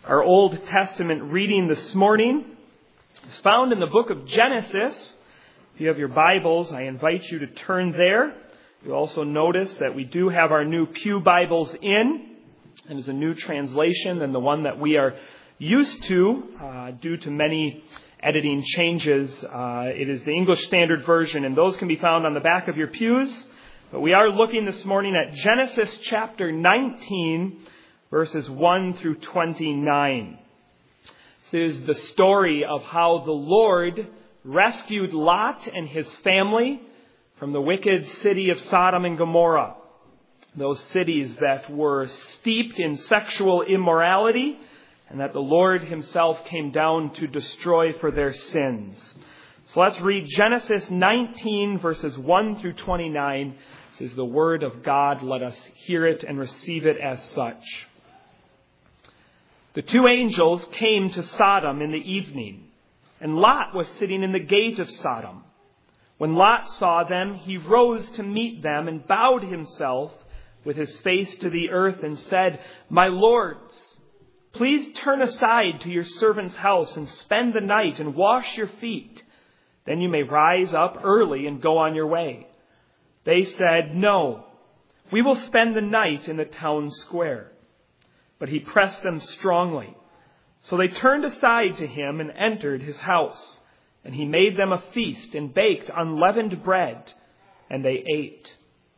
Our Old Testament reading this morning is found in the book of Genesis. If you have your Bibles, I invite you to turn there. You'll also notice that we do have our new Pew Bibles in. It is a new translation than the one that we are used to due to many editing changes. It is the English Standard Version, and those can be found on the back of your pews. But we are looking this morning at Genesis chapter 19, verses 1 through 29. This is the story of how the Lord rescued Lot and his family from the wicked city of Sodom and Gomorrah. Those cities that were steeped in sexual immorality and that the Lord himself came down to destroy for their sins. So let's read Genesis 19, verses 1 through 29. This is the word of God. Let us hear it and receive it as such. The two angels came to Sodom in the evening, and Lot was sitting in the gate of Sodom. When Lot saw them, he rose to meet them and bowed himself with his face to the earth and said, "My lords, please turn aside to your servant's house and spend the night and wash your feet. Then you may rise up early and go on your way." They said, "No, we will spend the night in the town square." But he pressed them strongly. So they turned aside to him and entered his house. And he made them a feast and baked unleavened bread, and they ate.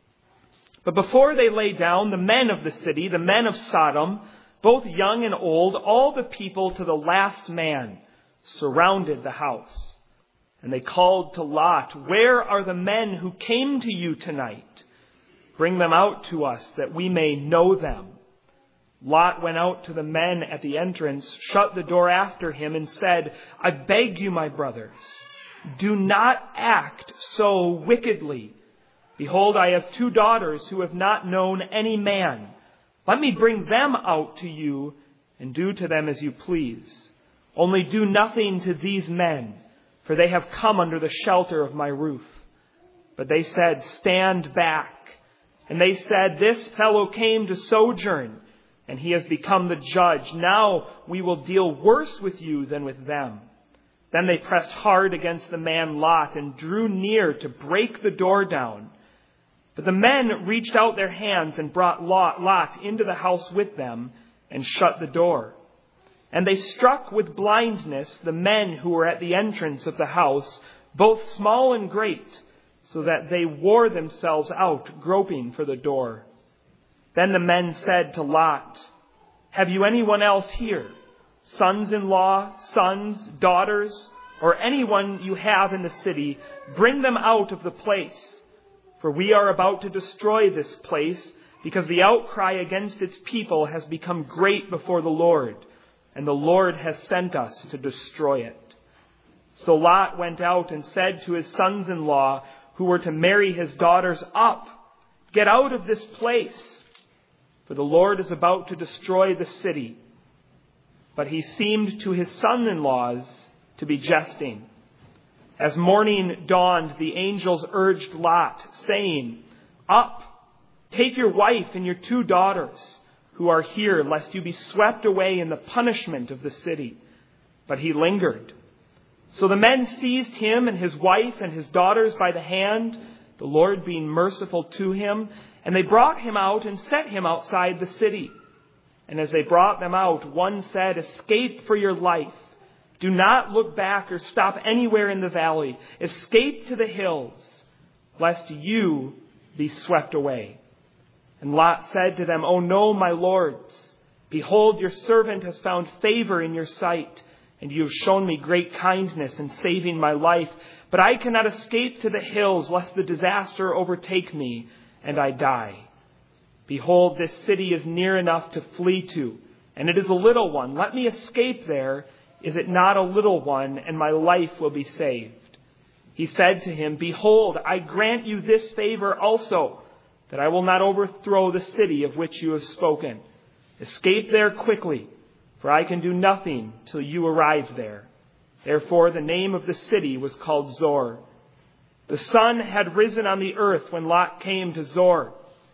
But before they lay down, the men of the city, the men of Sodom, both young and old, all the people to the last man, surrounded the house. And they called to Lot, "Where are the men who came to you tonight? Bring them out to us that we may know them." Lot went out to the men at the entrance, shut the door after him, and said, "I beg you, my brothers, do not act so wickedly. Behold, I have 2 daughters who have not known any man. Let me bring them out to you and do to them as you please. Only do nothing to these men, for they have come under the shelter of my roof." But they said, "Stand back." And they said, "This fellow came to sojourn, and he has become the judge. Now we will deal worse with you than with them." Then they pressed hard against the man Lot and drew near to break the door down. But the men reached out their hands and brought Lot into the house with them and shut the door. And they struck with blindness the men who were at the entrance of the house, both small and great, so that they wore themselves out groping for the door. Then the men said to Lot, "Have you anyone else here? Sons-in-law, sons, daughters, or anyone you have in the city? Bring them out of the place. For we are about to destroy this place, because the outcry against its people has become great before the Lord, and the Lord has sent us to destroy it." So Lot went out and said to his sons-in-law, who were to marry his daughters, "Up, get out of this place, for the Lord is about to destroy the city." But he seemed to his son-in-laws to be jesting. As morning dawned, the angels urged Lot, saying, "Up, take your wife and your 2 daughters who are here, lest you be swept away in the punishment of the city." But he lingered. So the men seized him and his wife and his daughters by the hand, the Lord being merciful to him, and they brought him out and set him outside the city. And as they brought them out, one said, "Escape for your life. Do not look back or stop anywhere in the valley. Escape to the hills, lest you be swept away." And Lot said to them, "Oh no, my lords. Behold, your servant has found favor in your sight, and you have shown me great kindness in saving my life. But I cannot escape to the hills, lest the disaster overtake me and I die. Behold, this city is near enough to flee to, and it is a little one. Let me escape there. Is it not a little one, and my life will be saved?" He said to him, "Behold, I grant you this favor also, that I will not overthrow the city of which you have spoken. Escape there quickly, for I can do nothing till you arrive there." Therefore the name of the city was called Zoar. The sun had risen on the earth when Lot came to Zoar.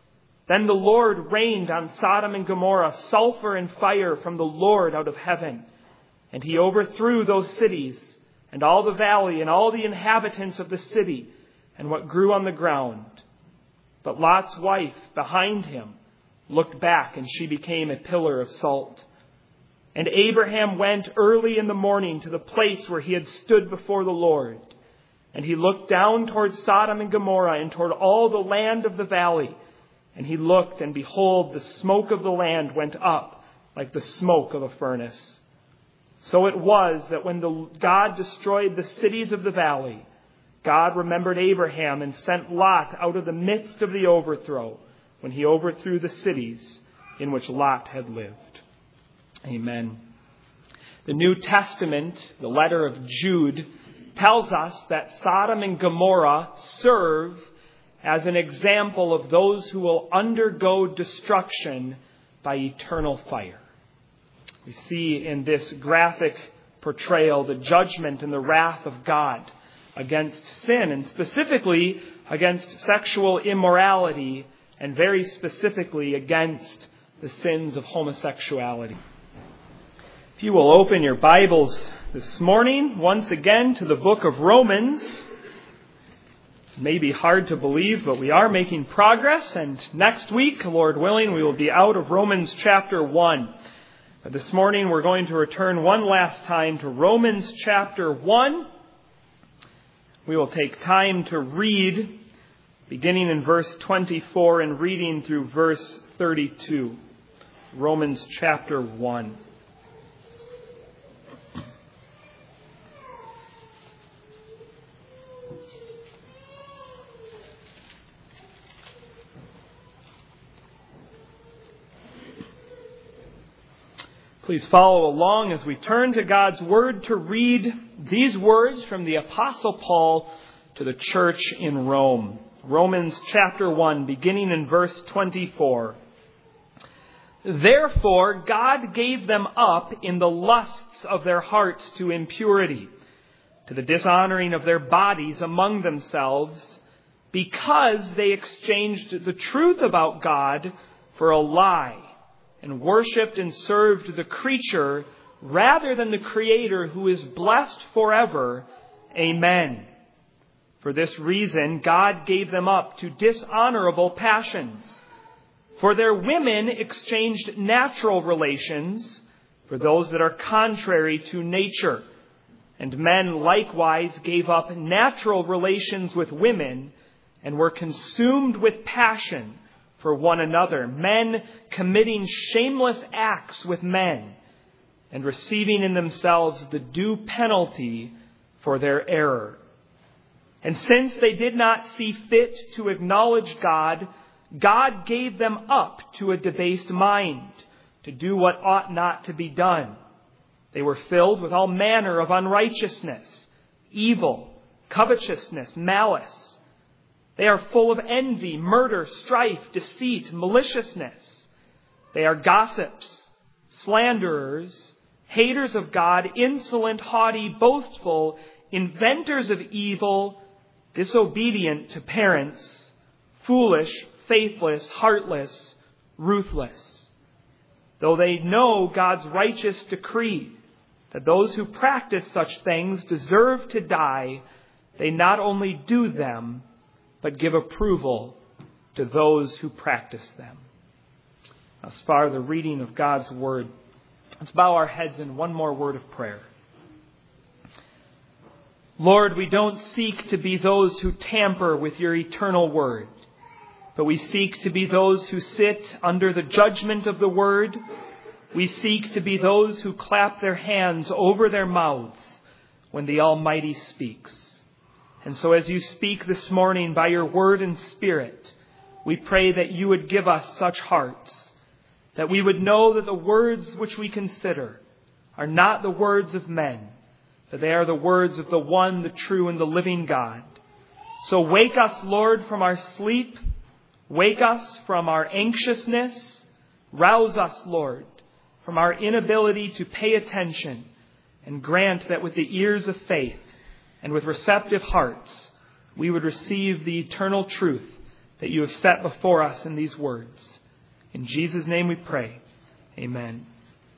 Then the Lord rained on Sodom and Gomorrah sulfur and fire from the Lord out of heaven. And he overthrew those cities and all the valley and all the inhabitants of the city and what grew on the ground. But Lot's wife behind him looked back, and she became a pillar of salt. And Abraham went early in the morning to the place where he had stood before the Lord. And he looked down toward Sodom and Gomorrah and toward all the land of the valley. And he looked, and behold, the smoke of the land went up like the smoke of a furnace. So it was that when God destroyed the cities of the valley, God remembered Abraham and sent Lot out of the midst of the overthrow when he overthrew the cities in which Lot had lived. Amen. The New Testament, the letter of Jude, tells us that Sodom and Gomorrah serve as an example of those who will undergo destruction by eternal fire. We see in this graphic portrayal the judgment and the wrath of God against sin, and specifically against sexual immorality, and very specifically against the sins of homosexuality. If you will open your Bibles this morning once again to the book of Romans. It may be hard to believe, but we are making progress, and next week, Lord willing, we will be out of Romans chapter 1. But this morning we're going to return one last time to Romans chapter 1. We will take time to read, beginning in verse 24 and reading through verse 32. Romans chapter 1. Please follow along as we turn to God's Word to read these words from the Apostle Paul to the church in Rome. Romans chapter 1, beginning in verse 24. Therefore, God gave them up in the lusts of their hearts to impurity, to the dishonoring of their bodies among themselves, because they exchanged the truth about God for a lie, and worshipped and served the creature rather than the Creator, who is blessed forever. Amen. For this reason, God gave them up to dishonorable passions. For their women exchanged natural relations for those that are contrary to nature. And men likewise gave up natural relations with women and were consumed with passion for one another, men committing shameless acts with men and receiving in themselves the due penalty for their error. And since they did not see fit to acknowledge God, God gave them up to a debased mind to do what ought not to be done. They were filled with all manner of unrighteousness, evil, covetousness, malice. They are full of envy, murder, strife, deceit, maliciousness. They are gossips, slanderers, haters of God, insolent, haughty, boastful, inventors of evil, disobedient to parents, foolish, faithless, heartless, ruthless. Though they know God's righteous decree that those who practice such things deserve to die, they not only do them, but give approval to those who practice them. As far as the reading of God's Word, let's bow our heads in one more word of prayer. Lord, we don't seek to be those who tamper with your eternal Word, but we seek to be those who sit under the judgment of the Word. We seek to be those who clap their hands over their mouths when the Almighty speaks. And so as you speak this morning by your Word and Spirit, we pray that you would give us such hearts, that we would know that the words which we consider are not the words of men, that they are the words of the one, the true and the living God. So wake us, Lord, from our sleep. Wake us from our anxiousness. Rouse us, Lord, from our inability to pay attention, and grant that with the ears of faith and with receptive hearts, we would receive the eternal truth that you have set before us in these words. In Jesus' name we pray. Amen.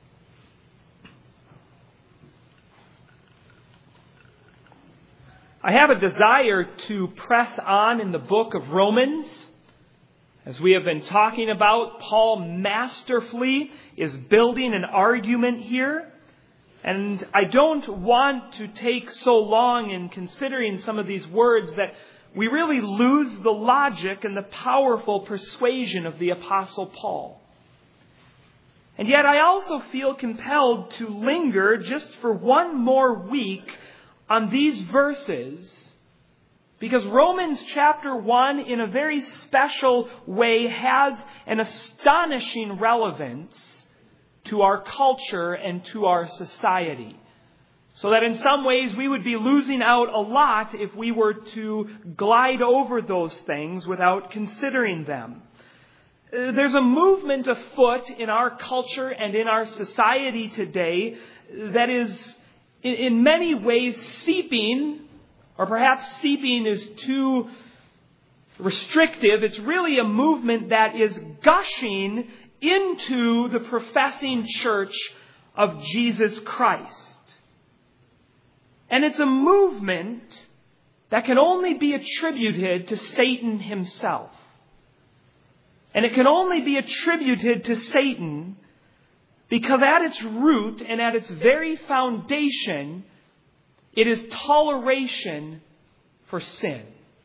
I have a desire to press on in the book of Romans. As we have been talking about, Paul masterfully is building an argument here. And I don't want to take so long in considering some of these words that we really lose the logic and the powerful persuasion of the Apostle Paul. And yet I also feel compelled to linger just for one more week on these verses, because Romans chapter 1 in a very special way has an astonishing relevance to our culture and to our society. So that in some ways we would be losing out a lot if we were to glide over those things without considering them. There's a movement afoot in our culture and in our society today that is in many ways seeping, or perhaps seeping is too restrictive. It's really a movement that is gushing into the professing church of Jesus Christ. And it's a movement that can only be attributed to Satan himself. And it can only be attributed to Satan because at its root and at its very foundation, it is toleration for sin.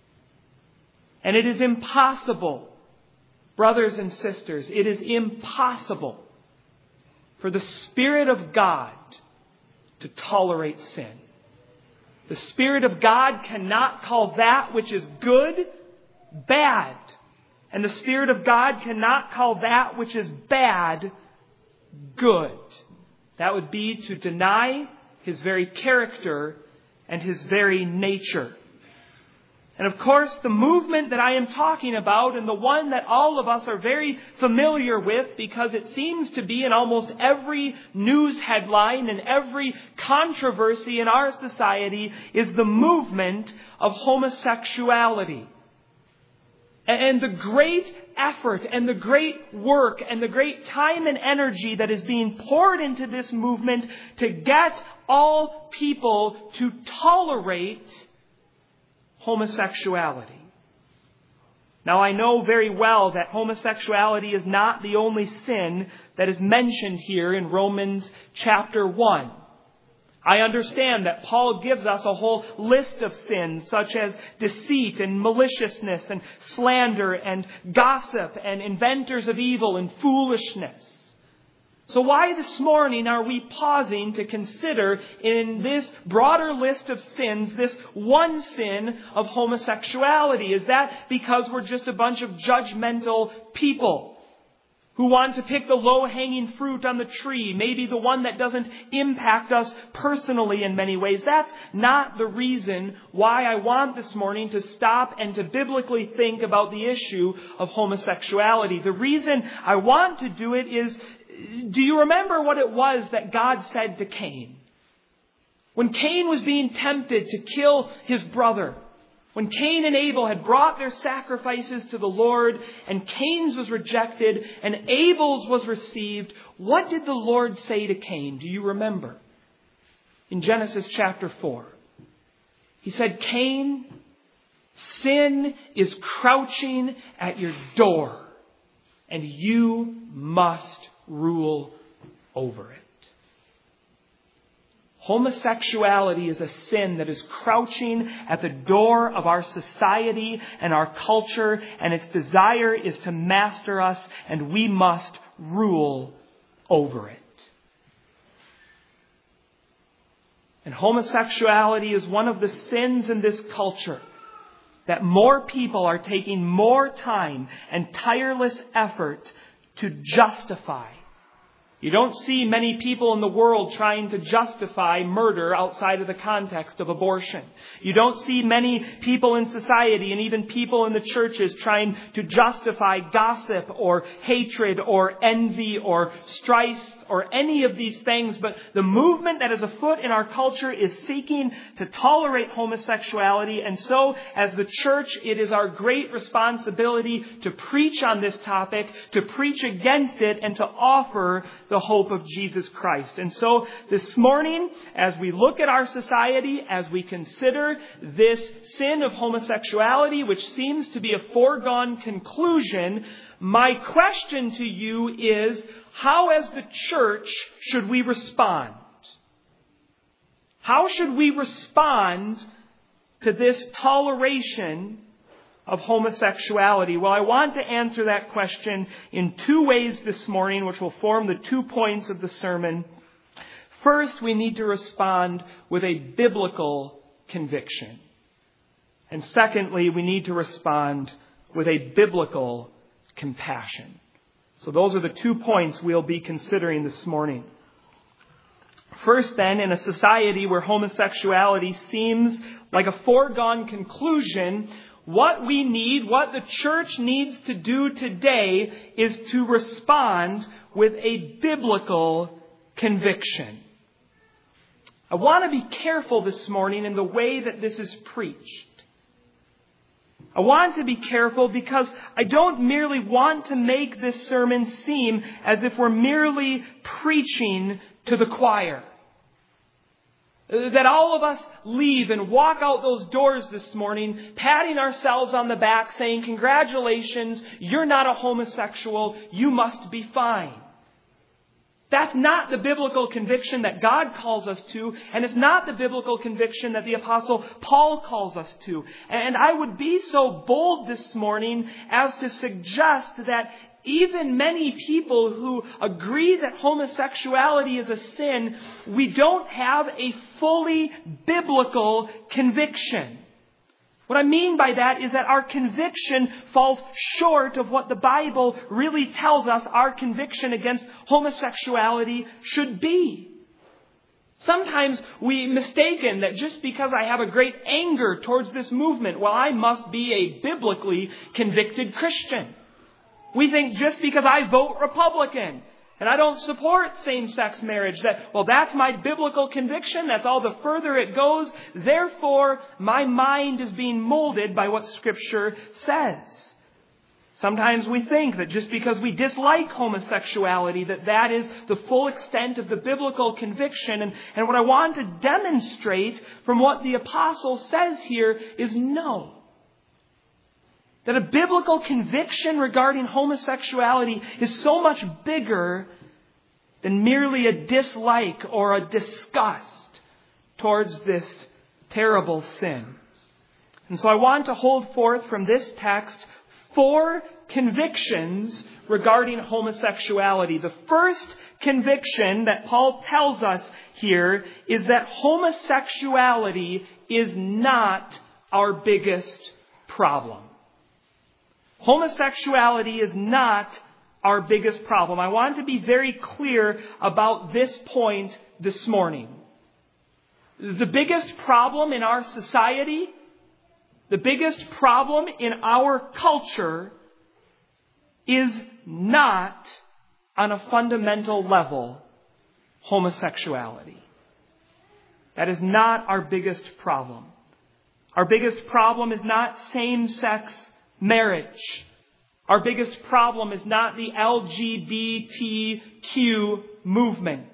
And it is impossible, brothers and sisters, it is impossible for the Spirit of God to tolerate sin. The Spirit of God cannot call that which is good, bad. And the Spirit of God cannot call that which is bad, good. That would be to deny His very character and His very nature. And of course, the movement that I am talking about, and the one that all of us are very familiar with because it seems to be in almost every news headline and every controversy in our society, is the movement of homosexuality. And the great effort and the great work and the great time and energy that is being poured into this movement to get all people to tolerate homosexuality. Now, I know very well that homosexuality is not the only sin that is mentioned here in Romans chapter 1. I understand that Paul gives us a whole list of sins such as deceit and maliciousness and slander and gossip and inventors of evil and foolishness. So why this morning are we pausing to consider in this broader list of sins, this one sin of homosexuality? Is that because we're just a bunch of judgmental people who want to pick the low-hanging fruit on the tree, maybe the one that doesn't impact us personally in many ways? That's not the reason why I want this morning to stop and to biblically think about the issue of homosexuality. The reason I want to do it is, do you remember what it was that God said to Cain? When Cain was being tempted to kill his brother, when Cain and Abel had brought their sacrifices to the Lord, and Cain's was rejected and Abel's was received, what did the Lord say to Cain? Do you remember? In Genesis chapter 4. He said, Cain, sin is crouching at your door, and you must rule over it. Homosexuality is a sin that is crouching at the door of our society and our culture, and its desire is to master us, and we must rule over it. And homosexuality is one of the sins in this culture that more people are taking more time and tireless effort to justify. You don't see many people in the world trying to justify murder outside of the context of abortion. You don't see many people in society and even people in the churches trying to justify gossip or hatred or envy or strife or any of these things, but the movement that is afoot in our culture is seeking to tolerate homosexuality. And so, as the church, it is our great responsibility to preach on this topic, to preach against it, and to offer the hope of Jesus Christ. And so, this morning, as we look at our society, as we consider this sin of homosexuality, which seems to be a foregone conclusion, my question to you is, how as the church should we respond? How should we respond to this toleration of homosexuality? Well, I want to answer that question in two ways this morning, which will form the 2 points of the sermon. First, we need to respond with a biblical conviction. And secondly, we need to respond with a biblical compassion. So those are the 2 points we'll be considering this morning. First then, in a society where homosexuality seems like a foregone conclusion, what we need, what the church needs to do today is to respond with a biblical conviction. I want to be careful this morning in the way that this is preached. I want to be careful because I don't merely want to make this sermon seem as if we're merely preaching to the choir. That all of us leave and walk out those doors this morning, patting ourselves on the back, saying, "Congratulations, you're not a homosexual, you must be fine." That's not the biblical conviction that God calls us to, and it's not the biblical conviction that the Apostle Paul calls us to. And I would be so bold this morning as to suggest that even many people who agree that homosexuality is a sin, we don't have a fully biblical conviction. What I mean by that is that our conviction falls short of what the Bible really tells us our conviction against homosexuality should be. Sometimes we mistaken that just because I have a great anger towards this movement, well, I must be a biblically convicted Christian. We think just because I vote Republican and I don't support same-sex marriage, that's my biblical conviction. That's all the further it goes. Therefore, my mind is being molded by what Scripture says. Sometimes we think that just because we dislike homosexuality, that is the full extent of the biblical conviction. And what I want to demonstrate from what the apostle says here is no. That a biblical conviction regarding homosexuality is so much bigger than merely a dislike or a disgust towards this terrible sin. And so I want to hold forth from this text 4 convictions regarding homosexuality. The first conviction that Paul tells us here is that homosexuality is not our biggest problem. Homosexuality is not our biggest problem. I want to be very clear about this point this morning. The biggest problem in our society, the biggest problem in our culture is not, on a fundamental level, homosexuality. That is not our biggest problem. Our biggest problem is not same-sex marriage. Our biggest problem is not the LGBTQ movement.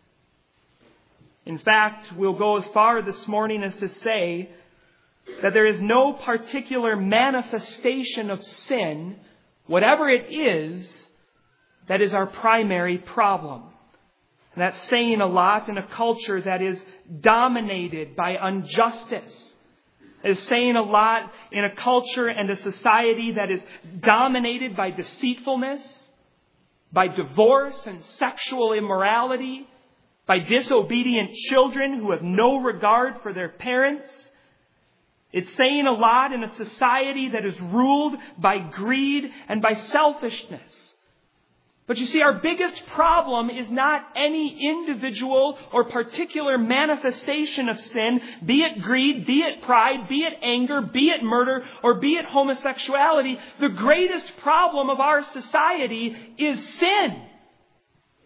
In fact, we'll go as far this morning as to say that there is no particular manifestation of sin, whatever it is, that is our primary problem. And that's saying a lot in a culture that is dominated by injustice. It is saying a lot in a culture and a society that is dominated by deceitfulness, by divorce and sexual immorality, by disobedient children who have no regard for their parents. It's saying a lot in a society that is ruled by greed and by selfishness. But you see, our biggest problem is not any individual or particular manifestation of sin, be it greed, be it pride, be it anger, be it murder, or be it homosexuality. The greatest problem of our society is sin.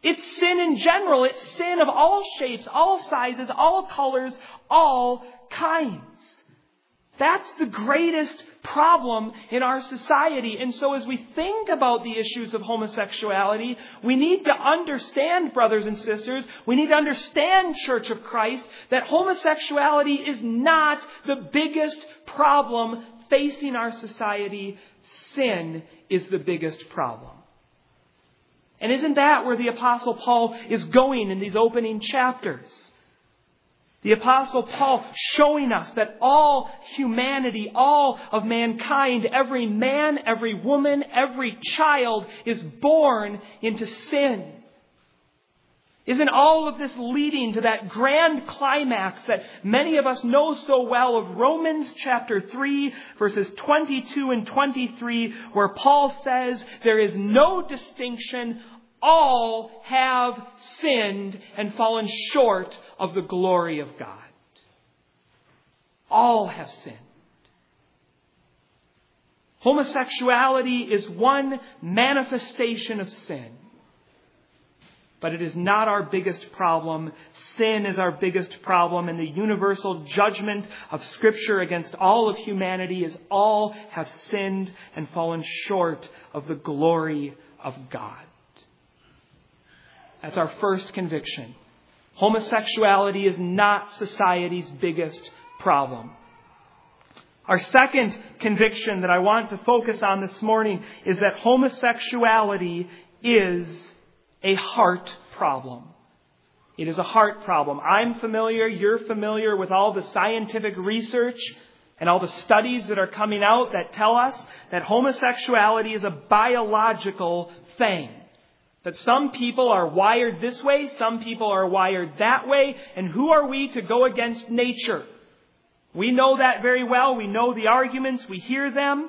It's sin in general. It's sin of all shapes, all sizes, all colors, all kinds. That's the greatest problem in our society. And so as we think about the issues of homosexuality, we need to understand, brothers and sisters, we need to understand, Church of Christ, that homosexuality is not the biggest problem facing our society. Sin is the biggest problem. And isn't that where the Apostle Paul is going in these opening chapters? The Apostle Paul showing us that all humanity, all of mankind, every man, every woman, every child is born into sin. Isn't all of this leading to that grand climax that many of us know so well of Romans chapter 3, verses 22 and 23, where Paul says, there is no distinction, all have sinned and fallen short of the glory of God. All have sinned. Homosexuality is one manifestation of sin. But it is not our biggest problem. Sin is our biggest problem, and the universal judgment of Scripture against all of humanity is all have sinned and fallen short of the glory of God. That's our first conviction. Homosexuality is not society's biggest problem. Our second conviction that I want to focus on this morning is that homosexuality is a heart problem. It is a heart problem. I'm familiar, you're familiar with all the scientific research and all the studies that are coming out that tell us that homosexuality is a biological thing. That some people are wired this way, some people are wired that way, and who are we to go against nature? We know that very well. We know the arguments. We hear them.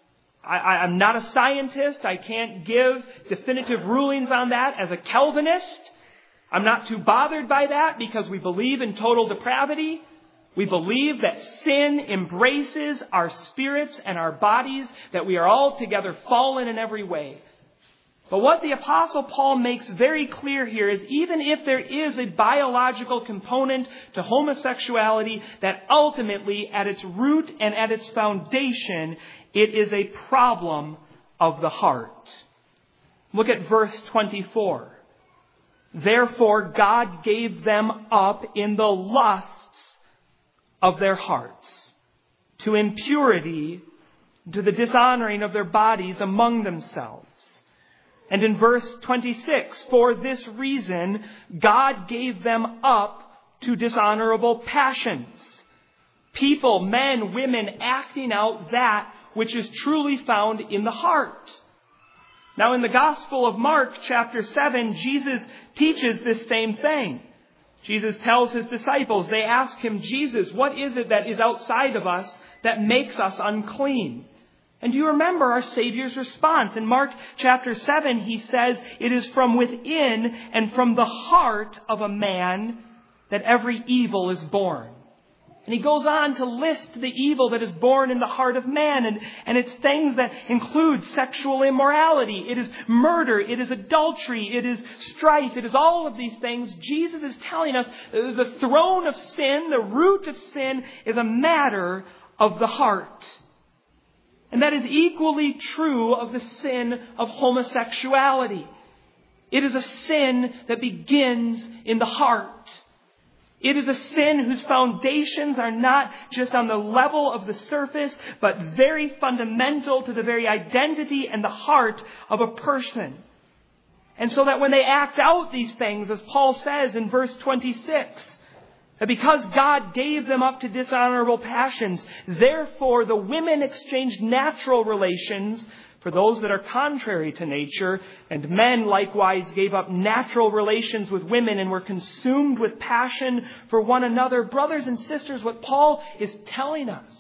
I'm not a scientist. I can't give definitive rulings on that as a Calvinist. I'm not too bothered by that because we believe in total depravity. We believe that sin embraces our spirits and our bodies, that we are altogether fallen in every way. But what the Apostle Paul makes very clear here is even if there is a biological component to homosexuality, that ultimately at its root and at its foundation, it is a problem of the heart. Look at verse 24. Therefore God gave them up in the lusts of their hearts to impurity, to the dishonoring of their bodies among themselves. And in verse 26, for this reason, God gave them up to dishonorable passions. People, men, women, acting out that which is truly found in the heart. Now in the Gospel of Mark, chapter 7, Jesus teaches this same thing. Jesus tells his disciples, they ask him, Jesus, what is it that is outside of us that makes us unclean? And do you remember our Savior's response? In Mark chapter 7, he says, it is from within and from the heart of a man that every evil is born. And he goes on to list the evil that is born in the heart of man. And it's things that include sexual immorality. It is murder. It is adultery. It is strife. It is all of these things. Jesus is telling us the throne of sin, the root of sin, is a matter of the heart. And that is equally true of the sin of homosexuality. It is a sin that begins in the heart. It is a sin whose foundations are not just on the level of the surface, but very fundamental to the very identity and the heart of a person. And so that when they act out these things, as Paul says in verse 26, that because God gave them up to dishonorable passions, therefore the women exchanged natural relations for those that are contrary to nature, and men likewise gave up natural relations with women and were consumed with passion for one another. Brothers and sisters, what Paul is telling us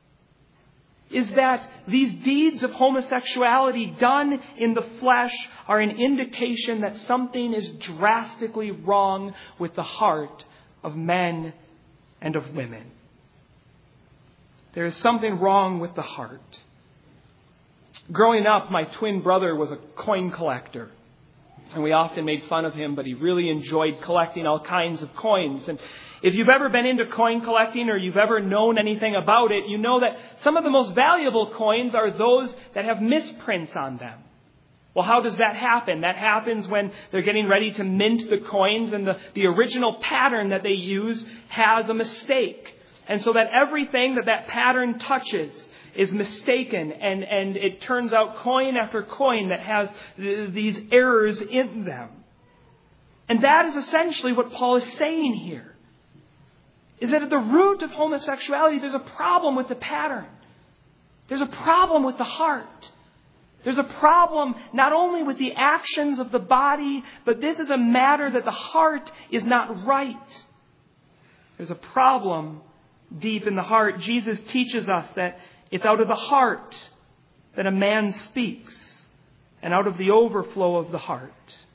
is that these deeds of homosexuality done in the flesh are an indication that something is drastically wrong with the heart of men and of women. There is something wrong with the heart. Growing up, my twin brother was a coin collector. And we often made fun of him, but he really enjoyed collecting all kinds of coins. And if you've ever been into coin collecting or you've ever known anything about it, you know that some of the most valuable coins are those that have misprints on them. Well, how does that happen? That happens when they're getting ready to mint the coins and the original pattern that they use has a mistake. And so that everything that pattern touches is mistaken, and it turns out coin after coin that has these errors in them. And that is essentially what Paul is saying here, is that at the root of homosexuality, there's a problem with the pattern. There's a problem with the heart. There's a problem not only with the actions of the body, but this is a matter that the heart is not right. There's a problem deep in the heart. Jesus teaches us that it's out of the heart that a man speaks, and out of the overflow of the heart.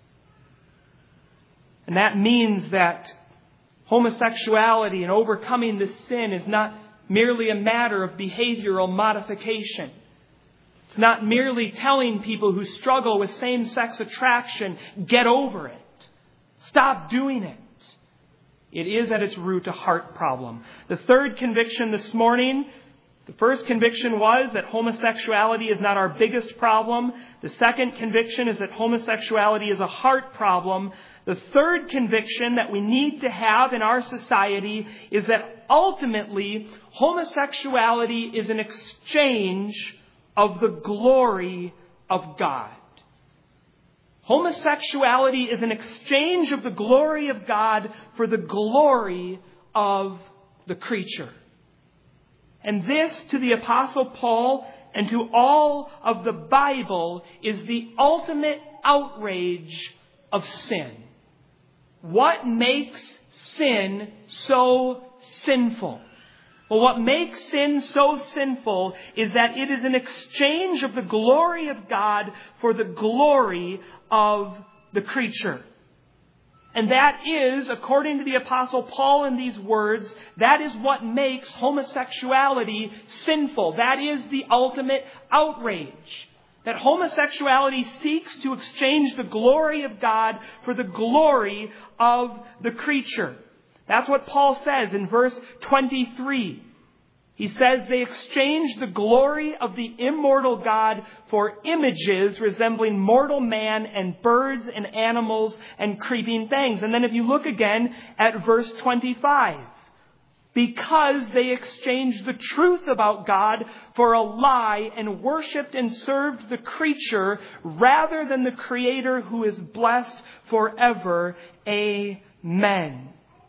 And that means that homosexuality and overcoming this sin is not merely a matter of behavioral modification. It's not merely telling people who struggle with same-sex attraction, get over it. Stop doing it. It is at its root a heart problem. The third conviction this morning, the first conviction was that homosexuality is not our biggest problem. The second conviction is that homosexuality is a heart problem. The third conviction that we need to have in our society is that ultimately homosexuality is an exchange of the glory of God. Homosexuality is an exchange of the glory of God for the glory of the creature. And this, to the Apostle Paul and to all of the Bible, is the ultimate outrage of sin. What makes sin so sinful? Well, what makes sin so sinful is that it is an exchange of the glory of God for the glory of the creature. And that is, according to the Apostle Paul in these words, that is what makes homosexuality sinful. That is the ultimate outrage. That homosexuality seeks to exchange the glory of God for the glory of the creature. That's what Paul says in verse 23. He says they exchanged the glory of the immortal God for images resembling mortal man and birds and animals and creeping things. And then if you look again at verse 25, because they exchanged the truth about God for a lie and worshipped and served the creature rather than the Creator who is blessed forever. Amen.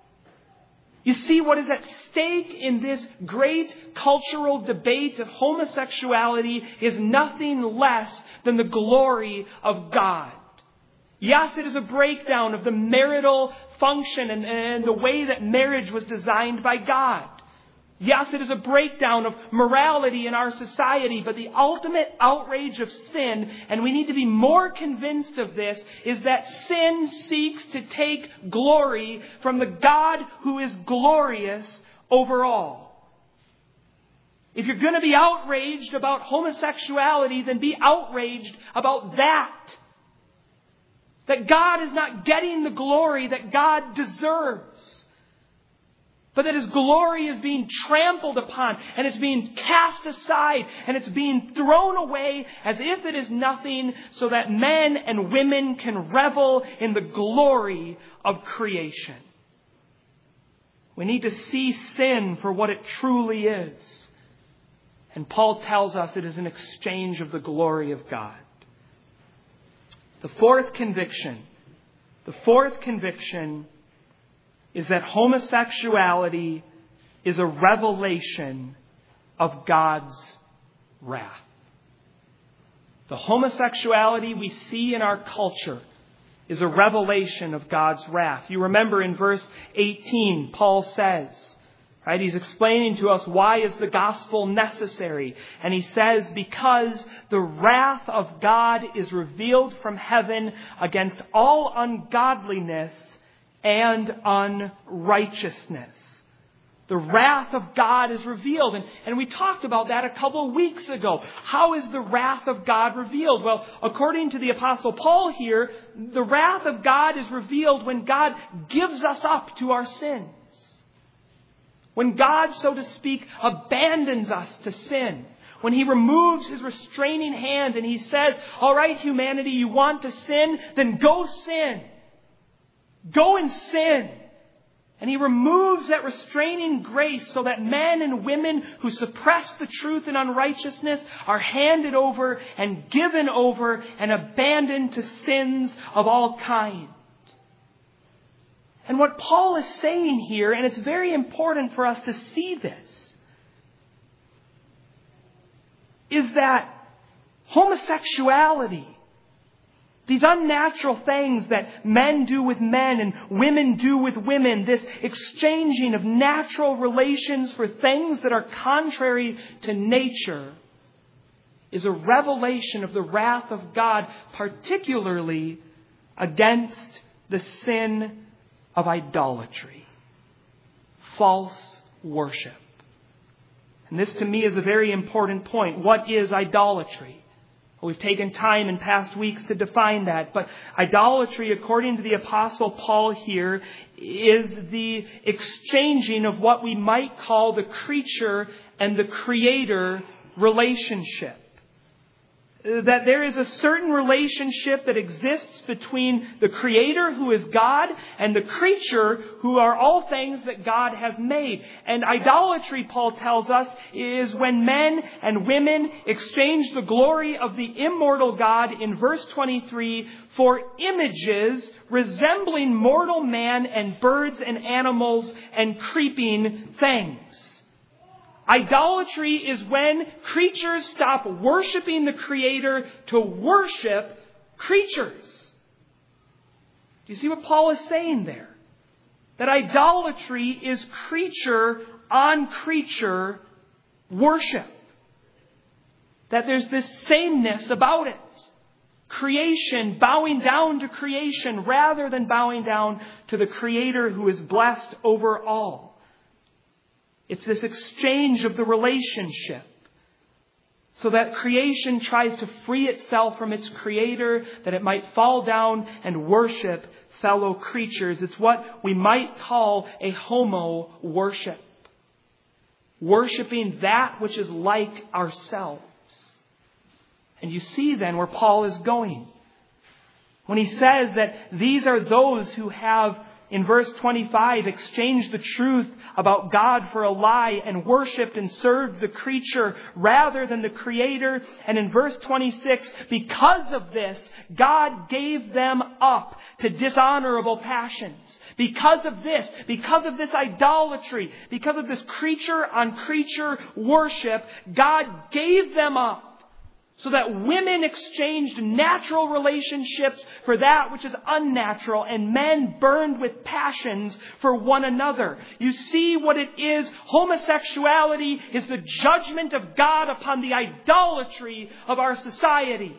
You see, what is at stake in this great cultural debate of homosexuality is nothing less than the glory of God. Yes, it is a breakdown of the marital function and the way that marriage was designed by God. Yes, it is a breakdown of morality in our society, but the ultimate outrage of sin, and we need to be more convinced of this, is that sin seeks to take glory from the God who is glorious over all. If you're going to be outraged about homosexuality, then be outraged about that. That God is not getting the glory that God deserves. But that His glory is being trampled upon, and it's being cast aside, and it's being thrown away as if it is nothing, so that men and women can revel in the glory of creation. We need to see sin for what it truly is. And Paul tells us it is an exchange of the glory of God. The fourth conviction is that homosexuality is a revelation of God's wrath. The homosexuality we see in our culture is a revelation of God's wrath. You remember in verse 18, Paul says, right, he's explaining to us why is the gospel necessary. And he says, because the wrath of God is revealed from heaven against all ungodliness and unrighteousness. The wrath of God is revealed. And we talked about that a couple of weeks ago. How is the wrath of God revealed? Well, according to the Apostle Paul here, the wrath of God is revealed when God gives us up to our sins. When God, so to speak, abandons us to sin. When He removes His restraining hand and He says, all right, humanity, you want to sin? Then go sin. Go and sin. And He removes that restraining grace so that men and women who suppress the truth in unrighteousness are handed over and given over and abandoned to sins of all kinds. And what Paul is saying here, and it's very important for us to see this, is that homosexuality, these unnatural things that men do with men and women do with women, this exchanging of natural relations for things that are contrary to nature, is a revelation of the wrath of God, particularly against the sin of idolatry, false worship. And this to me is a very important point. What is idolatry? Well, we've taken time in past weeks to define that. But idolatry, according to the Apostle Paul here, is the exchanging of what we might call the creature and the Creator relationship. That there is a certain relationship that exists between the Creator, who is God, and the creature, who are all things that God has made. And idolatry, Paul tells us, is when men and women exchange the glory of the immortal God in verse 23 for images resembling mortal man and birds and animals and creeping things. Idolatry is when creatures stop worshiping the Creator to worship creatures. Do you see what Paul is saying there? That idolatry is creature on creature worship. That there's this sameness about it. Creation bowing down to creation rather than bowing down to the Creator who is blessed over all. It's this exchange of the relationship so that creation tries to free itself from its Creator, that it might fall down and worship fellow creatures. It's what we might call a homo worship. Worshipping that which is like ourselves. And you see then where Paul is going. When he says that these are those who have, in verse 25, exchanged the truth about God for a lie and worshipped and served the creature rather than the Creator. And in verse 26, because of this, God gave them up to dishonorable passions. Because of this idolatry, because of this creature on creature worship, God gave them up. So that women exchanged natural relationships for that which is unnatural, and men burned with passions for one another. You see what it is? Homosexuality is the judgment of God upon the idolatry of our society.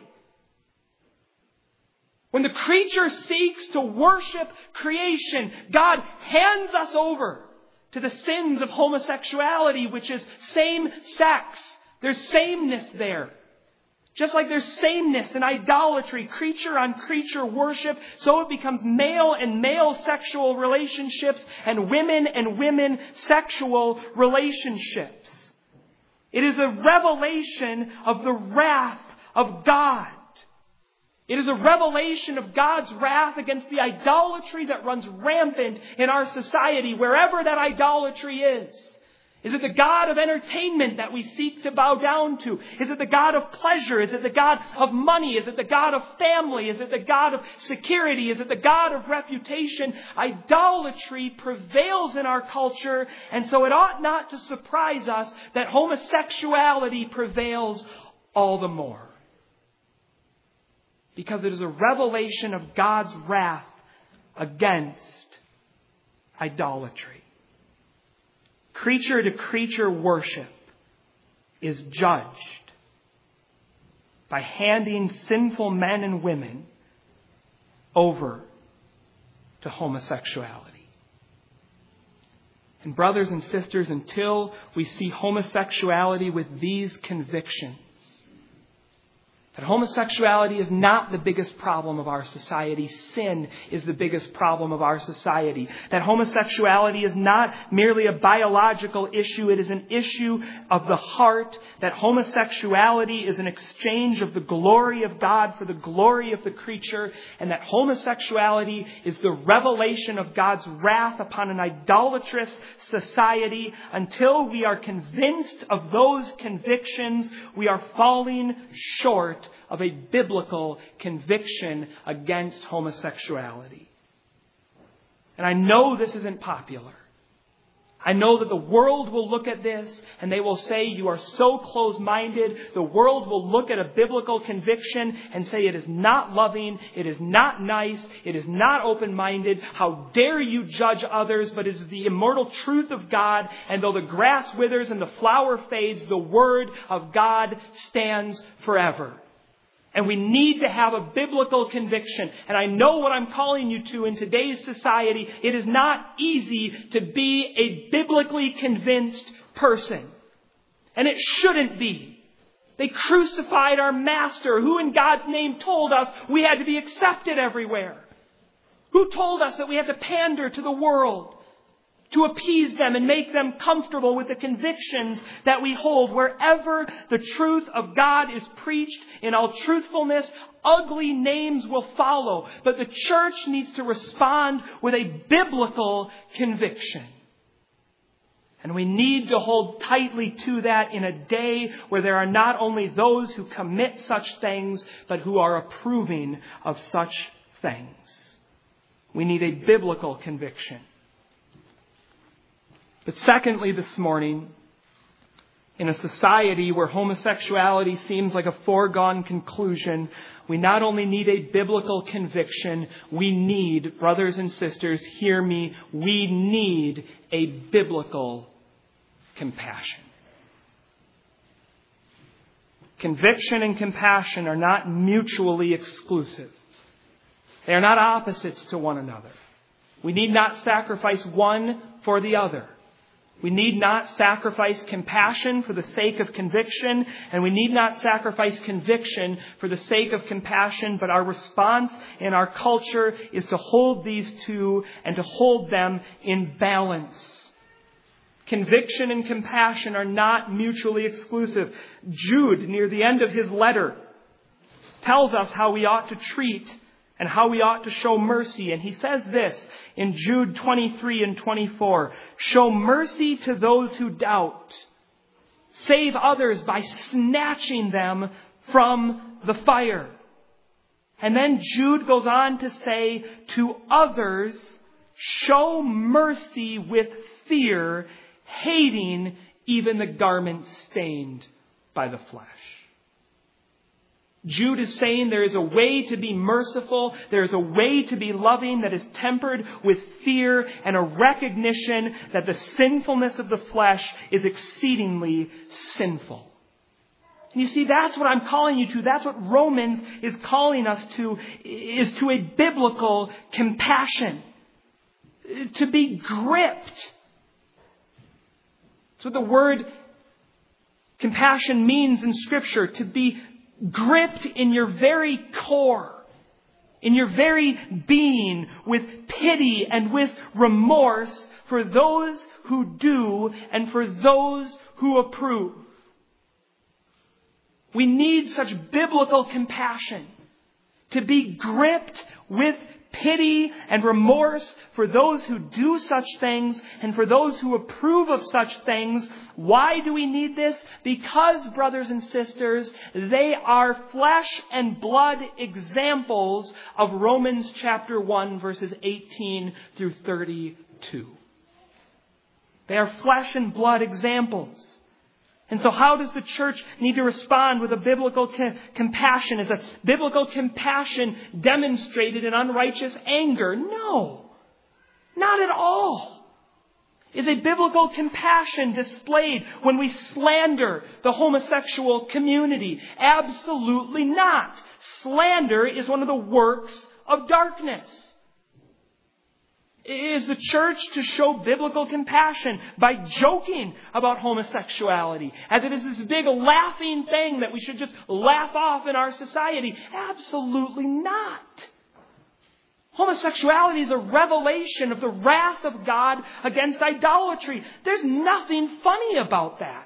When the creature seeks to worship creation, God hands us over to the sins of homosexuality, which is same sex. There's sameness there. Just like there's sameness in idolatry, creature on creature worship, so it becomes male and male sexual relationships and women sexual relationships. It is a revelation of the wrath of God. It is a revelation of God's wrath against the idolatry that runs rampant in our society, wherever that idolatry is. Is it the God of entertainment that we seek to bow down to? Is it the God of pleasure? Is it the God of money? Is it the God of family? Is it the God of security? Is it the God of reputation? Idolatry prevails in our culture, and so it ought not to surprise us that homosexuality prevails all the more. Because it is a revelation of God's wrath against idolatry. Creature-to-creature worship is judged by handing sinful men and women over to homosexuality. And brothers and sisters, until we see homosexuality with these convictions, that homosexuality is not the biggest problem of our society. Sin is the biggest problem of our society. That homosexuality is not merely a biological issue. It is an issue of the heart. That homosexuality is an exchange of the glory of God for the glory of the creature. And that homosexuality is the revelation of God's wrath upon an idolatrous society. Until we are convinced of those convictions, we are falling short of a biblical conviction against homosexuality. And I know this isn't popular. I know that the world will look at this and they will say, you are so close-minded. The world will look at a biblical conviction and say it is not loving, it is not nice, it is not open-minded. How dare you judge others, but it is the immortal truth of God. And though the grass withers and the flower fades, the word of God stands forever. And we need to have a biblical conviction. And I know what I'm calling you to in today's society. It is not easy to be a biblically convinced person. And it shouldn't be. They crucified our master, who in God's name told us we had to be accepted everywhere. Who told us that we had to pander to the world, to appease them and make them comfortable with the convictions that we hold. Wherever the truth of God is preached in all truthfulness, ugly names will follow. But the church needs to respond with a biblical conviction. And we need to hold tightly to that in a day where there are not only those who commit such things, but who are approving of such things. We need a biblical conviction. But secondly, this morning, in a society where homosexuality seems like a foregone conclusion, we not only need a biblical conviction, we need, brothers and sisters, hear me, we need a biblical compassion. Conviction and compassion are not mutually exclusive. They are not opposites to one another. We need not sacrifice one for the other. We need not sacrifice compassion for the sake of conviction, and we need not sacrifice conviction for the sake of compassion, but our response in our culture is to hold these two and to hold them in balance. Conviction and compassion are not mutually exclusive. Jude, near the end of his letter, tells us how we ought to treat and how we ought to show mercy. And he says this in Jude 23 and 24. Show mercy to those who doubt. Save others by snatching them from the fire. And then Jude goes on to say, to others, show mercy with fear, hating even the garment stained by the flesh. Jude is saying there is a way to be merciful, there is a way to be loving that is tempered with fear and a recognition that the sinfulness of the flesh is exceedingly sinful. And you see, that's what I'm calling you to. That's what Romans is calling us to, is to a biblical compassion. To be gripped. That's what the word compassion means in Scripture. To be gripped in your very core, in your very being, with pity and with remorse for those who do and for those who approve. We need such biblical compassion to be gripped with pity and remorse for those who do such things and for those who approve of such things. Why do we need this? Because, brothers and sisters, they are flesh and blood examples of Romans chapter 1, verses 18 through 32. They are flesh and blood examples. And so how does the church need to respond with a biblical compassion? Is a biblical compassion demonstrated in unrighteous anger? No, not at all. Is a biblical compassion displayed when we slander the homosexual community? Absolutely not. Slander is one of the works of darkness. Is the church to show biblical compassion by joking about homosexuality as it is this big laughing thing that we should just laugh off in our society? Absolutely not. Homosexuality is a revelation of the wrath of God against idolatry. There's nothing funny about that.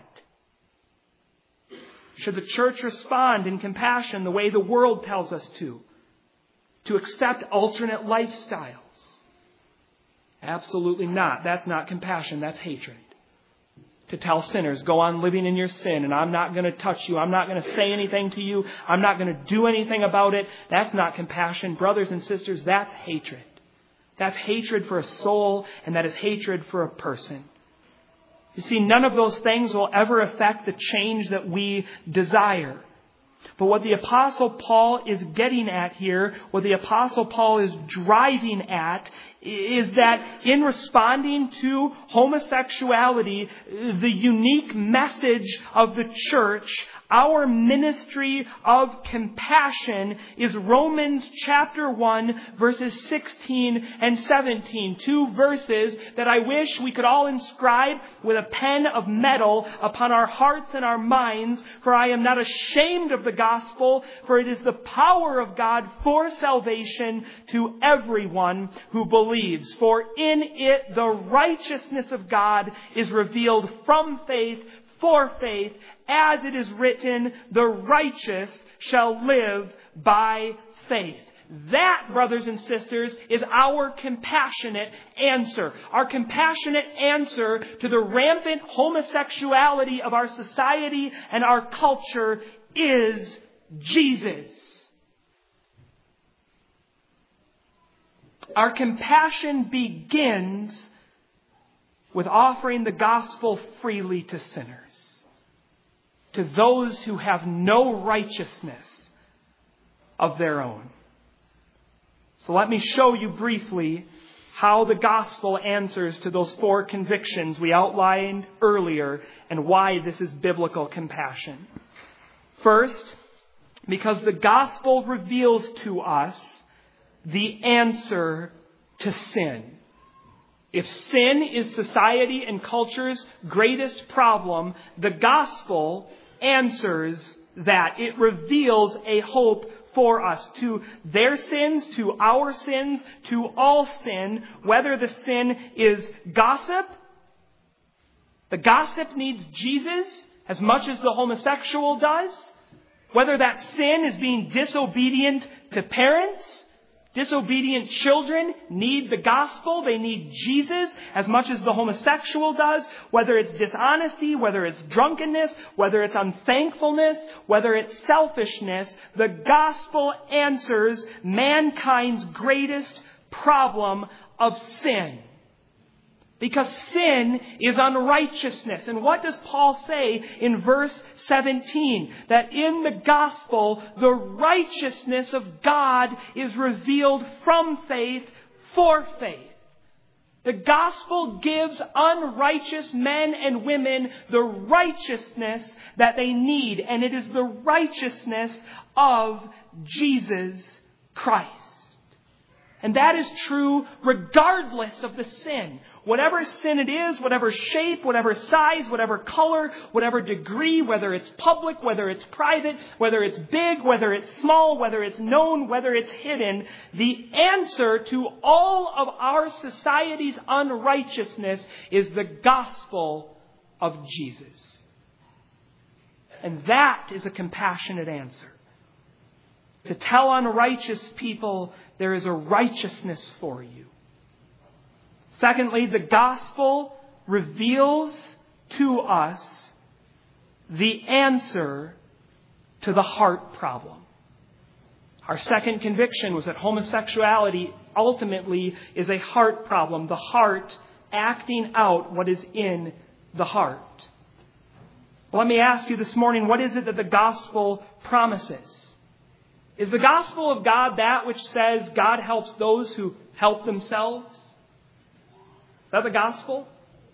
Should the church respond in compassion the way the world tells us to accept alternate lifestyles? Absolutely not. That's not compassion. That's hatred. To tell sinners, go on living in your sin and I'm not going to touch you. I'm not going to say anything to you. I'm not going to do anything about it. That's not compassion. Brothers and sisters, that's hatred. That's hatred for a soul, and that is hatred for a person. You see, none of those things will ever affect the change that we desire. But what the Apostle Paul is getting at here, what the Apostle Paul is driving at, is that in responding to homosexuality, the unique message of the church, our ministry of compassion, is Romans chapter 1, verses 16 and 17. 2 verses that I wish we could all inscribe with a pen of metal upon our hearts and our minds. For I am not ashamed of the gospel, for it is the power of God for salvation to everyone who believes. For in it the righteousness of God is revealed from faith for faith, as it is written, the righteous shall live by faith. That, brothers and sisters, is our compassionate answer. Our compassionate answer to the rampant homosexuality of our society and our culture is Jesus. Our compassion begins with offering the gospel freely to sinners, to those who have no righteousness of their own. So let me show you briefly how the gospel answers to those 4 convictions we outlined earlier and why this is biblical compassion. First, because the gospel reveals to us the answer to sin. If sin is society and culture's greatest problem, the gospel answers that. It reveals a hope for us, to their sins, to our sins, to all sin, whether the sin is gossip. The gossip needs Jesus as much as the homosexual does. Whether that sin is being disobedient to parents. Disobedient children need the gospel. They need Jesus as much as the homosexual does. Whether it's dishonesty, whether it's drunkenness, whether it's unthankfulness, whether it's selfishness, the gospel answers mankind's greatest problem of sin. Because sin is unrighteousness. And what does Paul say in verse 17? That in the gospel, the righteousness of God is revealed from faith for faith. The gospel gives unrighteous men and women the righteousness that they need. And it is the righteousness of Jesus Christ. And that is true regardless of the sin. Whatever sin it is, whatever shape, whatever size, whatever color, whatever degree, whether it's public, whether it's private, whether it's big, whether it's small, whether it's known, whether it's hidden, the answer to all of our society's unrighteousness is the gospel of Jesus. And that is a compassionate answer. To tell unrighteous people, there is a righteousness for you. Secondly, the gospel reveals to us the answer to the heart problem. Our second conviction was that homosexuality ultimately is a heart problem. The heart acting out what is in the heart. Well, let me ask you this morning, what is it that the gospel promises? Is the gospel of God that which says God helps those who help themselves? Is that the gospel?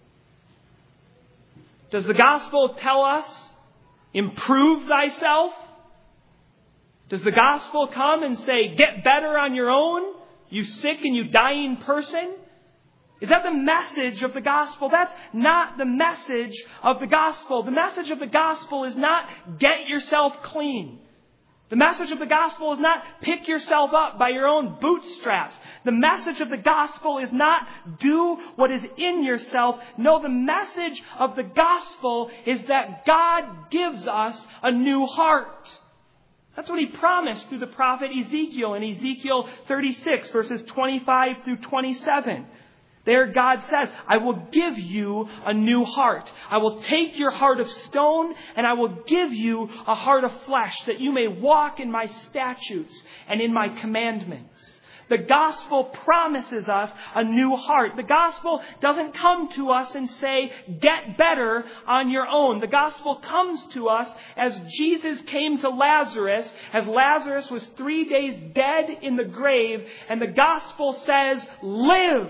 Does the gospel tell us, improve thyself? Does the gospel come and say, get better on your own, you sick and you dying person? Is that the message of the gospel? That's not the message of the gospel. The message of the gospel is not get yourself clean. The message of the gospel is not pick yourself up by your own bootstraps. The message of the gospel is not do what is in yourself. No, the message of the gospel is that God gives us a new heart. That's what He promised through the prophet Ezekiel in Ezekiel 36, verses 25 through 27. There God says, I will give you a new heart. I will take your heart of stone and I will give you a heart of flesh that you may walk in my statutes and in my commandments. The gospel promises us a new heart. The gospel doesn't come to us and say, get better on your own. The gospel comes to us as Jesus came to Lazarus, as Lazarus was 3 days dead in the grave, and the gospel says, live.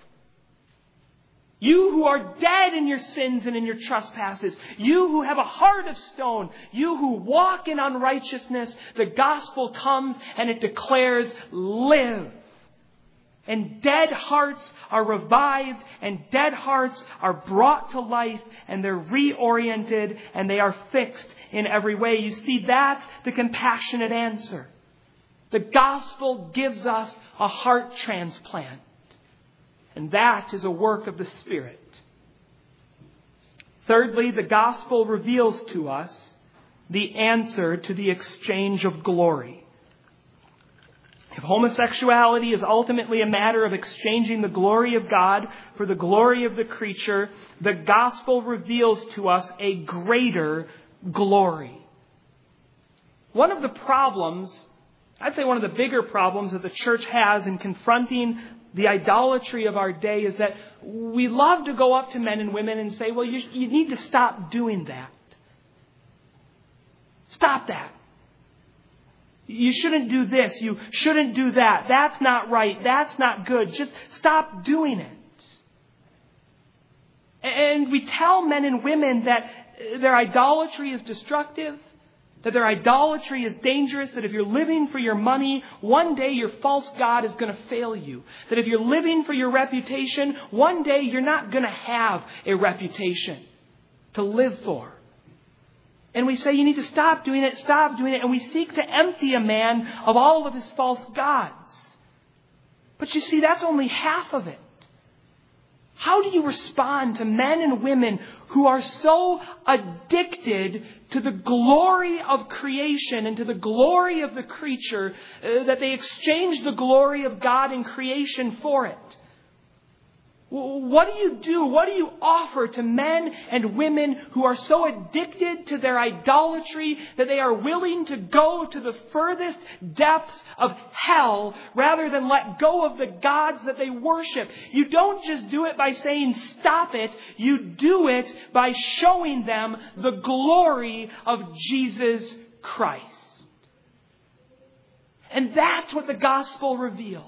You who are dead in your sins and in your trespasses, you who have a heart of stone, you who walk in unrighteousness, the gospel comes and it declares, live. And dead hearts are revived, and dead hearts are brought to life, and they're reoriented, and they are fixed in every way. You see, that's the compassionate answer. The gospel gives us a heart transplant. And that is a work of the Spirit. Thirdly, the gospel reveals to us the answer to the exchange of glory. If homosexuality is ultimately a matter of exchanging the glory of God for the glory of the creature, the gospel reveals to us a greater glory. One of the problems, I'd say one of the bigger problems that the church has in confronting the idolatry of our day is that we love to go up to men and women and say, well, you need to stop doing that. Stop that. You shouldn't do this. You shouldn't do that. That's not right. That's not good. Just stop doing it. And we tell men and women that their idolatry is destructive, that their idolatry is dangerous, that if you're living for your money, one day your false god is going to fail you. That if you're living for your reputation, one day you're not going to have a reputation to live for. And we say you need to stop doing it, and we seek to empty a man of all of his false gods. But you see, that's only half of it. How do you respond to men and women who are so addicted to the glory of creation and to the glory of the creature that they exchange the glory of God in creation for it? What do you do? What do you offer to men and women who are so addicted to their idolatry that they are willing to go to the furthest depths of hell rather than let go of the gods that they worship? You don't just do it by saying stop it. You do it by showing them the glory of Jesus Christ. And that's what the gospel reveals.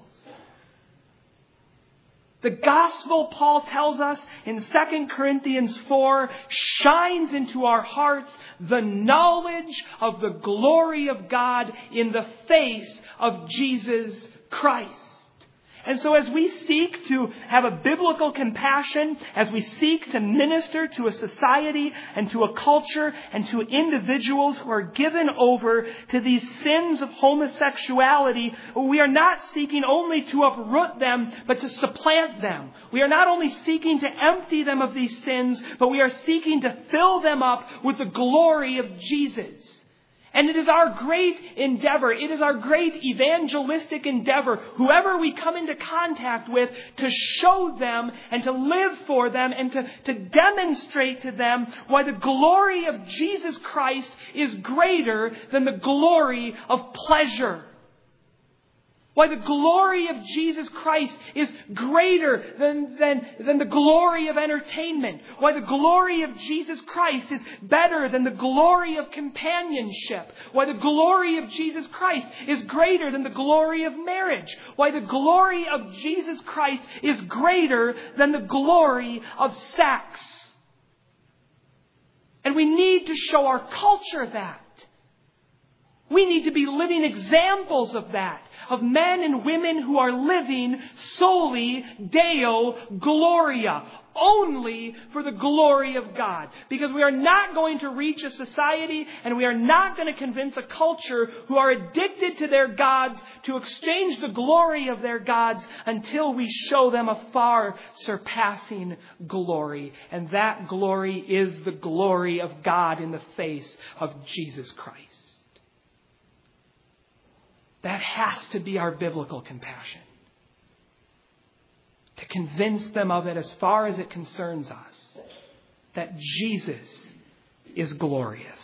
The gospel, Paul tells us in 2 Corinthians 4, shines into our hearts the knowledge of the glory of God in the face of Jesus Christ. And so as we seek to have a biblical compassion, as we seek to minister to a society and to a culture and to individuals who are given over to these sins of homosexuality, we are not seeking only to uproot them, but to supplant them. We are not only seeking to empty them of these sins, but we are seeking to fill them up with the glory of Jesus. And it is our great endeavor, it is our great evangelistic endeavor, whoever we come into contact with, to show them and to live for them and to demonstrate to them why the glory of Jesus Christ is greater than the glory of pleasure. Why the glory of Jesus Christ is greater than the glory of entertainment. Why the glory of Jesus Christ is better than the glory of companionship. Why the glory of Jesus Christ is greater than the glory of marriage. Why the glory of Jesus Christ is greater than the glory of sex. And we need to show our culture that. We need to be living examples of that, of men and women who are living soli Deo Gloria, only for the glory of God. Because we are not going to reach a society and we are not going to convince a culture who are addicted to their gods to exchange the glory of their gods until we show them a far surpassing glory. And that glory is the glory of God in the face of Jesus Christ. That has to be our biblical compassion. To convince them of it as far as it concerns us. That Jesus is glorious.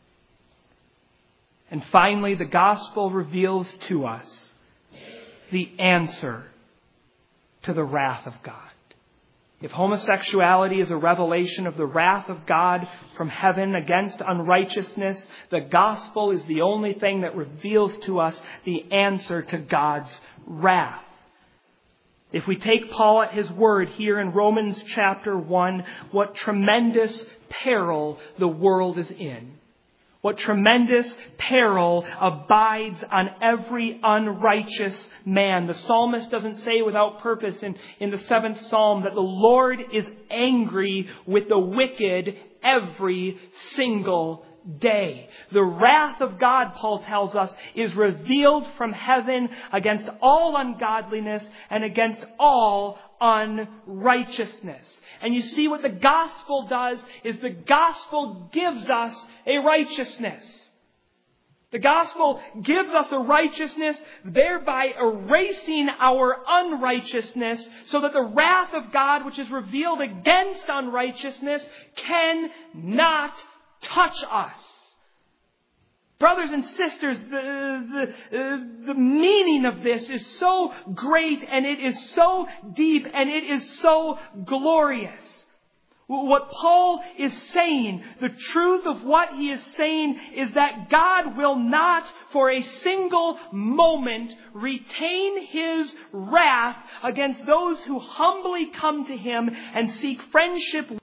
And finally, the gospel reveals to us the answer to the wrath of God. If homosexuality is a revelation of the wrath of God from heaven against unrighteousness, the gospel is the only thing that reveals to us the answer to God's wrath. If we take Paul at his word here in Romans chapter 1, what tremendous peril the world is in. What tremendous peril abides on every unrighteous man. The psalmist doesn't say without purpose in the 7th Psalm that the Lord is angry with the wicked every single day. The wrath of God, Paul tells us, is revealed from heaven against all ungodliness and against all unrighteousness. And you see what the gospel does is the gospel gives us a righteousness. The gospel gives us a righteousness, thereby erasing our unrighteousness, so that the wrath of God, which is revealed against unrighteousness, cannot touch us. Brothers and sisters, the meaning of this is so great and it is so deep and it is so glorious. What Paul is saying, the truth of what he is saying is that God will not for a single moment retain his wrath against those who humbly come to him and seek friendship